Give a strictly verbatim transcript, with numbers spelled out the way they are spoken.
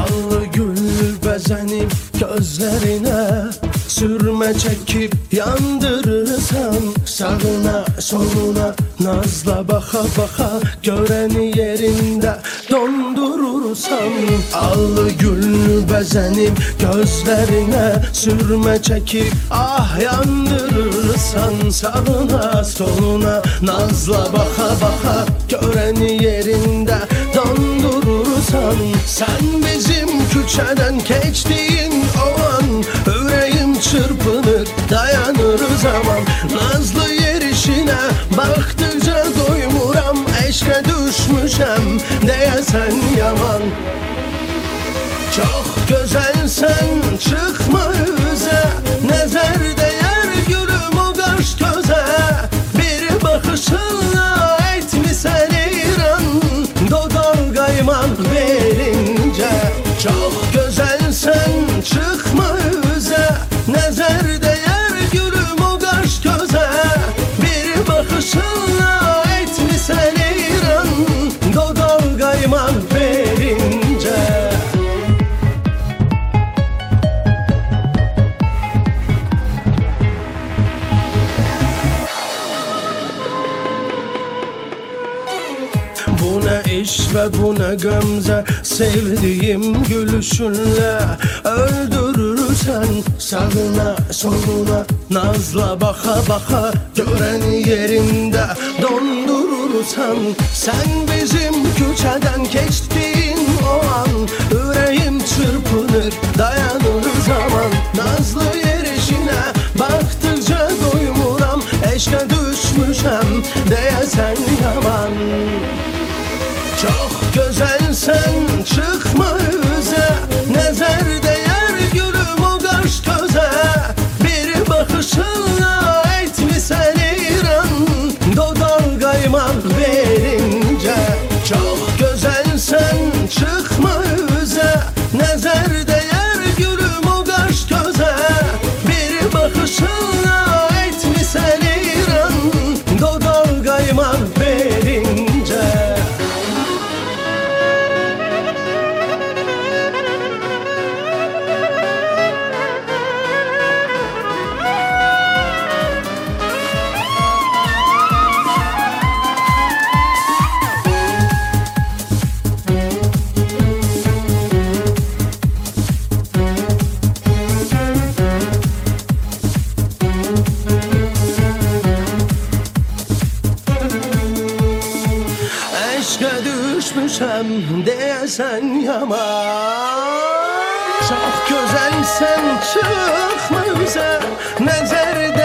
Allı gül bezenip gözlerine sürme çekip yandırırsan, sağına soluna nazla baka baka göreni yerinde dondurursan. Allı gül bezenip gözlerine sürme çekip ah yandırırsan, sağına soluna nazla baka baka göreni yerinde dondurursan. Sen bizim küçeden geçtiğin o an yüreğim çırpınır dayanır zaman. Nazlı yerişine baktıkça doymuram, eşke düşmüşem deyesen yaman. Çok güzelsen çıkma yüze, nezer değer gülüm o kaş göze. Bir bakışınla etmişsen İran, dodal kaymak verince. Çok güzelsen çıkma yüze, nezer değer gülüm o kaş göze. Bir bakışınla etmişsen İran, dodal kaymak verince. Bu ne iş ve bu ne gamze, sevdiğim gülüşünle öldürürsen. Sağına soluna nazla baka baka göreni yerinde dondurursan. Sen bizim küçeden geçtiğin o an yüreğim çırpınır dayanır zaman. Nazlı yerişine baktıkça doymuram, eşke düşmüşem deyesen yaman. Çok güzelsen çıkma yüze, nezer değer gülüm o kaş göze. Bir bakışınla etmişsen İran, dodal kaymak verince. Çok güzelsen çıkma yüze, nezer değer gülüm o kaş göze. Bir bakışınla etmişsen İran, dodal kaymak verince. Eşke düşmüşem deyesen yaman. Çok güzelsen çıkma yüze, nezer